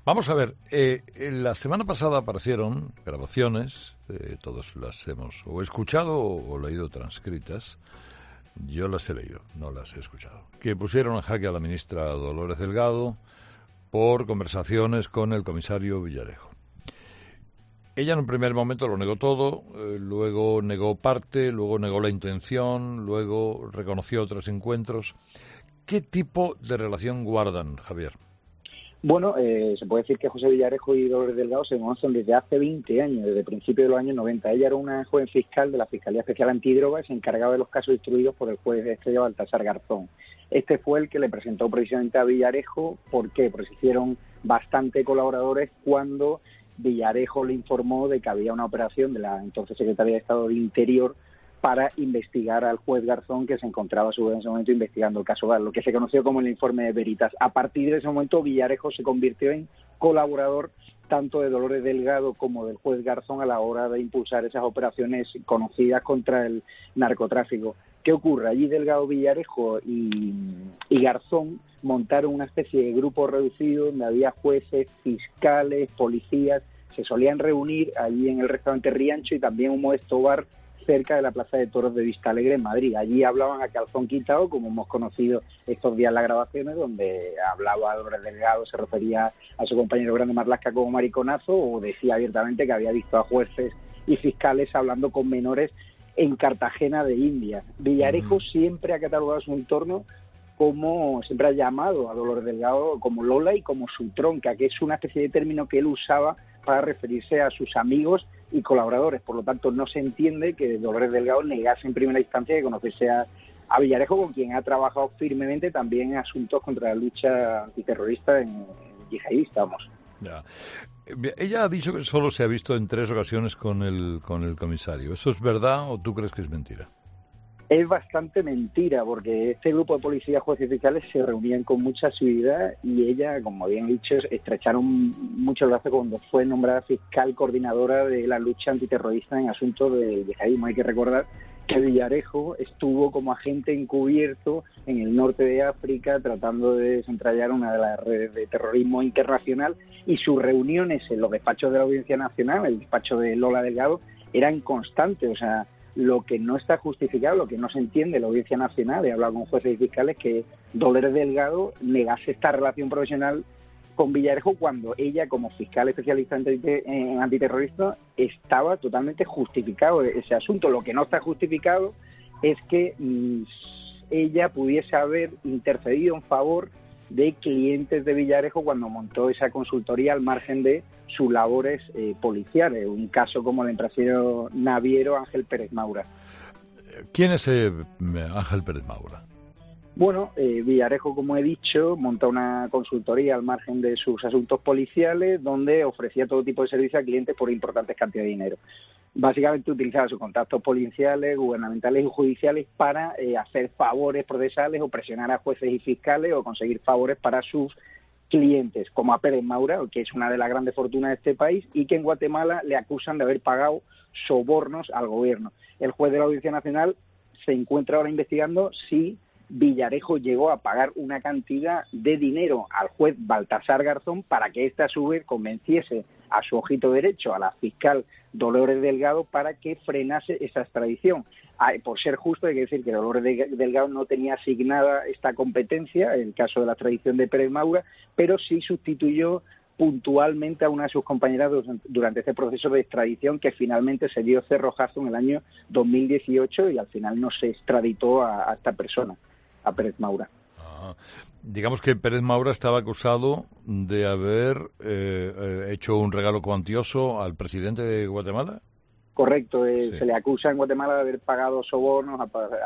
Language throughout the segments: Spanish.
Vamos a ver, la semana pasada aparecieron grabaciones, todos las hemos o escuchado o leído transcritas. Yo las he leído, no las he escuchado. Que pusieron en jaque a la ministra Dolores Delgado por conversaciones con el comisario Villarejo. Ella en un primer momento lo negó todo, luego negó parte, luego negó la intención, luego reconoció otros encuentros. ¿Qué tipo de relación guardan, Javier? Bueno, se puede decir que José Villarejo y Dolores Delgado se conocen desde hace 20 años, desde principios de los años 90. Ella era una joven fiscal de la Fiscalía Especial Antidrogas y se encargaba de los casos instruidos por el juez Estrella Baltasar Garzón. Este fue el que le presentó precisamente a Villarejo. ¿Por qué? Porque se hicieron bastante colaboradores cuando Villarejo le informó de que había una operación de la entonces Secretaría de Estado de Interior para investigar al juez Garzón, que se encontraba a su vez en ese momento investigando el caso Gal, lo que se conoció como el informe de Veritas. A partir de ese momento, Villarejo se convirtió en colaborador tanto de Dolores Delgado como del juez Garzón a la hora de impulsar esas operaciones conocidas contra el narcotráfico. ¿Qué ocurre? Allí Delgado, Villarejo y Garzón montaron una especie de grupo reducido donde había jueces, fiscales, policías, se solían reunir allí en el restaurante Riancho y también un modesto bar cerca de la Plaza de Toros de Vistalegre en Madrid. Allí hablaban a calzón quitado, como hemos conocido estos días las grabaciones, donde hablaba Dolores Delgado, se refería a su compañero Grande Marlaska como mariconazo, o decía abiertamente que había visto a jueces y fiscales hablando con menores en Cartagena de Indias. Villarejo siempre ha catalogado su entorno como, siempre ha llamado a Dolores Delgado como Lola y como su tronca, que es una especie de término que él usaba para referirse a sus amigos y colaboradores. Por lo tanto, no se entiende que Dolores Delgado negase en primera instancia que conociese a Villarejo, con quien ha trabajado firmemente también en asuntos contra la lucha antiterrorista en yihadista, vamos. Ya. Ella ha dicho que solo se ha visto en 3 ocasiones con el comisario. ¿Eso es verdad o tú crees que es mentira? Es bastante mentira, porque este grupo de policías, jueces y fiscales se reunían con mucha asiduidad y ella, como habían dicho, estrecharon mucho el brazo cuando fue nombrada fiscal coordinadora de la lucha antiterrorista en asuntos de yihadismo. Hay que recordar que Villarejo estuvo como agente encubierto en el norte de África tratando de desentrañar una de las redes de terrorismo internacional, y sus reuniones en los despachos de la Audiencia Nacional, el despacho de Lola Delgado, eran constantes. O sea, lo que no está justificado, lo que no se entiende, la Audiencia Nacional, he hablado con jueces y fiscales, que Dolores Delgado negase esta relación profesional con Villarejo cuando ella, como fiscal especialista en antiterrorista, estaba totalmente justificado ese asunto. Lo que no está justificado es que ella pudiese haber intercedido en favor de clientes de Villarejo cuando montó esa consultoría al margen de sus labores policiales. Un caso como el empresario naviero Ángel Pérez Maura. ¿Quién es Ángel Pérez Maura? Bueno, Villarejo, como he dicho, monta una consultoría al margen de sus asuntos policiales donde ofrecía todo tipo de servicios a clientes por importantes cantidades de dinero. Básicamente utilizaba sus contactos policiales, gubernamentales y judiciales para hacer favores procesales o presionar a jueces y fiscales o conseguir favores para sus clientes, como a Pérez Maura, que es una de las grandes fortunas de este país y que en Guatemala le acusan de haber pagado sobornos al gobierno. El juez de la Audiencia Nacional se encuentra ahora investigando si Villarejo llegó a pagar una cantidad de dinero al juez Baltasar Garzón para que éste a su vez convenciese a su ojito derecho, a la fiscal Dolores Delgado, para que frenase esa extradición. Por ser justo, hay que decir que Dolores Delgado no tenía asignada esta competencia en el caso de la extradición de Pérez Maura, pero sí sustituyó puntualmente a una de sus compañeras durante este proceso de extradición que finalmente se dio cerrojazo en el año 2018 y al final no se extraditó a esta persona, a Pérez Maura. Digamos que Pérez Maura estaba acusado de haber hecho un regalo cuantioso al presidente de Guatemala. Correcto, sí. Se le acusa en Guatemala de haber pagado sobornos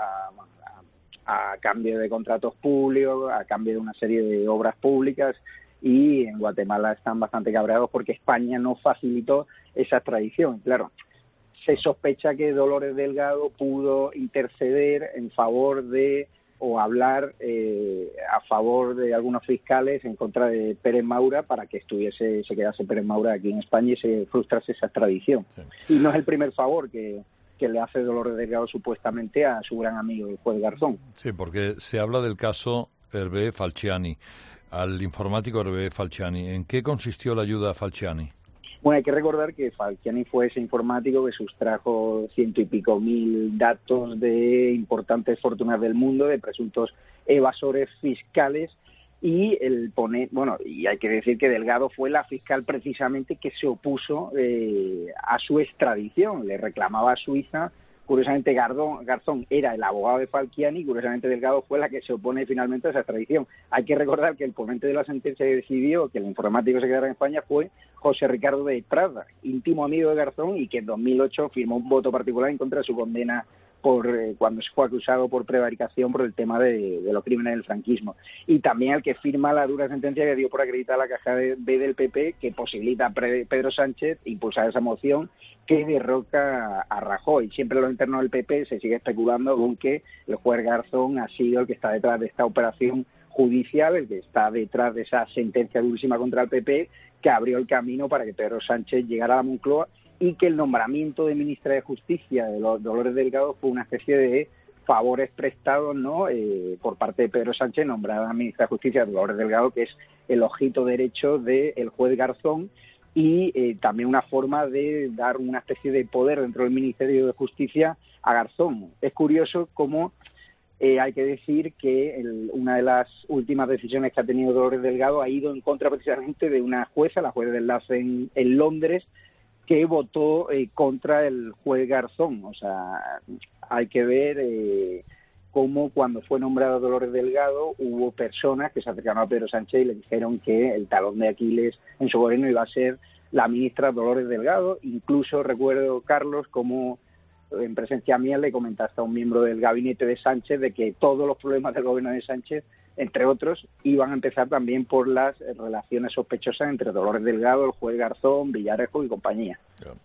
a cambio de contratos públicos, a cambio de una serie de obras públicas, y en Guatemala están bastante cabreados porque España no facilitó esa extradición. Claro, se sospecha que Dolores Delgado pudo interceder en favor de o hablar a favor de algunos fiscales en contra de Pérez Maura para que se quedase Pérez Maura aquí en España y se frustrase esa extradición. Sí. Y no es el primer favor que le hace Dolores Delgado supuestamente a su gran amigo, el juez Garzón. Sí, porque se habla del caso Hervé Falciani. al informático Hervé Falciani. ¿En qué consistió la ayuda a Falciani? Bueno, hay que recordar que Falciani fue ese informático que sustrajo 100 y pico mil datos de importantes fortunas del mundo, de presuntos evasores fiscales, y y hay que decir que Delgado fue la fiscal precisamente que se opuso a su extradición, le reclamaba a Suiza. Curiosamente, Garzón era el abogado de Falciani y curiosamente Delgado fue la que se opone finalmente a esa extradición. Hay que recordar que el ponente de la sentencia que decidió que el informático se quedara en España fue José Ricardo de Prada, íntimo amigo de Garzón, y que en 2008 firmó un voto particular en contra de su condena cuando se fue acusado por prevaricación por el tema de los crímenes del franquismo. Y también el que firma la dura sentencia que dio por acreditar la caja B del PP, que posibilita a Pedro Sánchez impulsar esa moción que derroca a Rajoy. Siempre en los internos del PP se sigue especulando con que el juez Garzón ha sido el que está detrás de esta operación judicial, el que está detrás de esa sentencia durísima contra el PP, que abrió el camino para que Pedro Sánchez llegara a la Moncloa, y que el nombramiento de ministra de Justicia de Dolores Delgado fue una especie de favores prestados, ¿no?, por parte de Pedro Sánchez, nombrada ministra de Justicia de Dolores Delgado, que es el ojito derecho del juez Garzón, y también una forma de dar una especie de poder dentro del Ministerio de Justicia a Garzón. Es curioso cómo hay que decir que una de las últimas decisiones que ha tenido Dolores Delgado ha ido en contra precisamente de una jueza, la juez de enlace en Londres, que votó contra el juez Garzón. O sea, hay que ver cómo cuando fue nombrado Dolores Delgado hubo personas que se acercaron a Pedro Sánchez y le dijeron que el talón de Aquiles en su gobierno iba a ser la ministra Dolores Delgado. Incluso recuerdo, Carlos, como en presencia mía le comentaste a un miembro del gabinete de Sánchez de que todos los problemas del gobierno de Sánchez, entre otros, iban a empezar también por las relaciones sospechosas entre Dolores Delgado, el juez Garzón, Villarejo y compañía.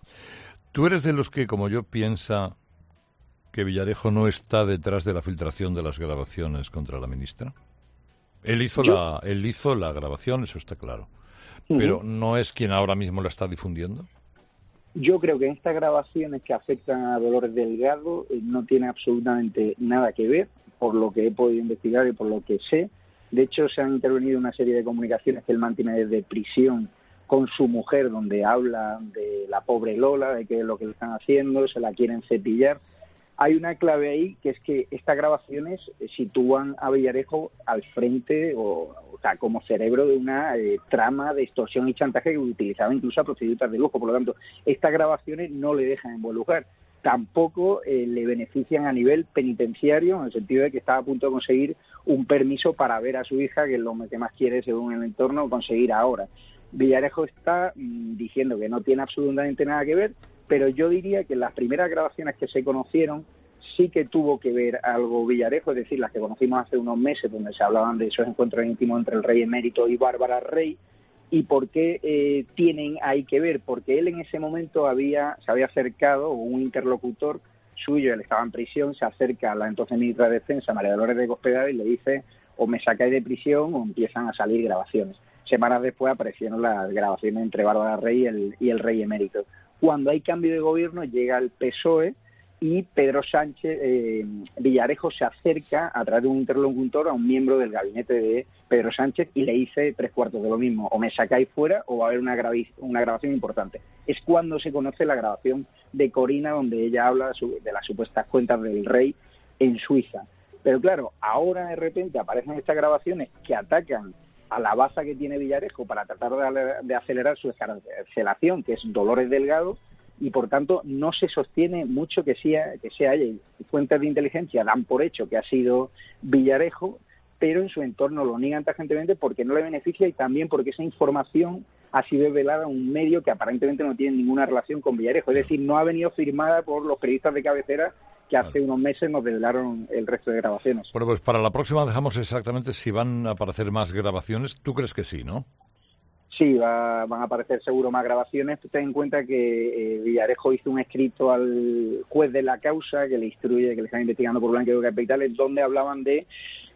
¿Tú eres de los que, como yo, piensa que Villarejo no está detrás de la filtración de las grabaciones contra la ministra? Él hizo la grabación, eso está claro. Pero ¿no es quien ahora mismo la está difundiendo? Yo creo que en estas grabaciones que afectan a Dolores Delgado no tiene absolutamente nada que ver, por lo que he podido investigar y por lo que sé. De hecho, se han intervenido una serie de comunicaciones que él mantiene desde prisión con su mujer, donde habla de la pobre Lola, de qué es lo que le están haciendo, se la quieren cepillar. Hay una clave ahí, que es que estas grabaciones sitúan a Villarejo al frente, o sea, como cerebro de una trama de extorsión y chantaje que utilizaba incluso a prostitutas de lujo. Por lo tanto, estas grabaciones no le dejan en buen lugar. Tampoco le benefician a nivel penitenciario, en el sentido de que estaba a punto de conseguir un permiso para ver a su hija, que es lo que más quiere, según el entorno, conseguir ahora. Villarejo está diciendo que no tiene absolutamente nada que ver, pero yo diría que en las primeras grabaciones que se conocieron sí que tuvo que ver algo Villarejo, es decir, las que conocimos hace unos meses, donde se hablaban de esos encuentros íntimos entre el rey emérito y Bárbara Rey. ¿Y por qué hay que ver? Porque él en ese momento se había acercado, un interlocutor suyo, él estaba en prisión, se acerca a la entonces ministra de Defensa, María Dolores de Cospedal, y le dice: o me sacáis de prisión o empiezan a salir grabaciones. Semanas después aparecieron las grabaciones entre Bárbara Rey y el rey emérito. Cuando hay cambio de gobierno, llega el PSOE y Pedro Sánchez, Villarejo se acerca a través de un interlocutor a un miembro del gabinete de Pedro Sánchez y le dice 3/4 de lo mismo: o me sacáis fuera o va a haber una grabación importante. Es cuando se conoce la grabación de Corina, donde ella habla de las supuestas cuentas del rey en Suiza. Pero claro, ahora de repente aparecen estas grabaciones que atacan a la baza que tiene Villarejo para tratar de acelerar su escarcelación, que es Dolores Delgado, y por tanto no se sostiene mucho que sea ella. Fuentes de inteligencia dan por hecho que ha sido Villarejo, pero en su entorno lo niegan tajantemente porque no le beneficia y también porque esa información ha sido desvelada a un medio que aparentemente no tiene ninguna relación con Villarejo. Es decir, no ha venido firmada por los periodistas de cabecera que hace unos meses nos desvelaron el resto de grabaciones. Bueno, pues para la próxima dejamos exactamente si van a aparecer más grabaciones. ¿Tú crees que sí, no? Sí, van a aparecer seguro más grabaciones. Ten en cuenta que Villarejo hizo un escrito al juez de la causa que le instruye, que le están investigando por blanqueo de capitales, donde hablaban de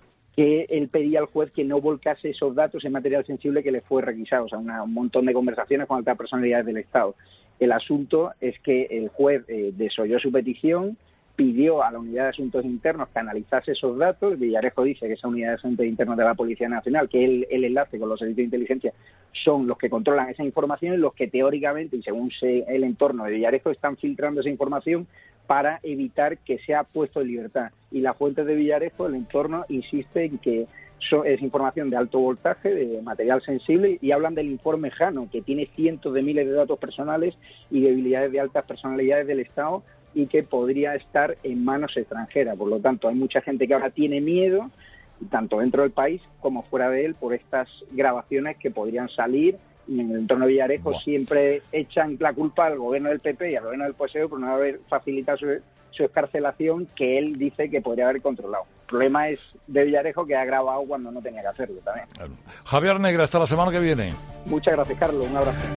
que él pedía al juez que no volcase esos datos en material sensible que le fue requisado. O sea, un montón de conversaciones con altas personalidades del Estado. El asunto es que el juez desoyó su petición, pidió a la Unidad de Asuntos Internos que analizase esos datos. Villarejo dice que esa Unidad de Asuntos Internos de la Policía Nacional, que el enlace con los servicios de inteligencia, son los que controlan esa información y los que teóricamente, y según el entorno de Villarejo, están filtrando esa información para evitar que sea puesto en libertad. Y las fuentes de Villarejo, el entorno, insiste en que es información de alto voltaje, de material sensible, y hablan del informe Jano, que tiene cientos de miles de datos personales y debilidades de altas personalidades del Estado, y que podría estar en manos extranjeras. Por lo tanto, hay mucha gente que ahora tiene miedo, tanto dentro del país como fuera de él, por estas grabaciones que podrían salir, y en el entorno de Villarejo siempre echan la culpa al gobierno del PP y al gobierno del PSOE por no haber facilitado su excarcelación, que él dice que podría haber controlado. El problema es de Villarejo, que ha grabado cuando no tenía que hacerlo también. Javier Negre, hasta la semana que viene. Muchas gracias, Carlos. Un abrazo.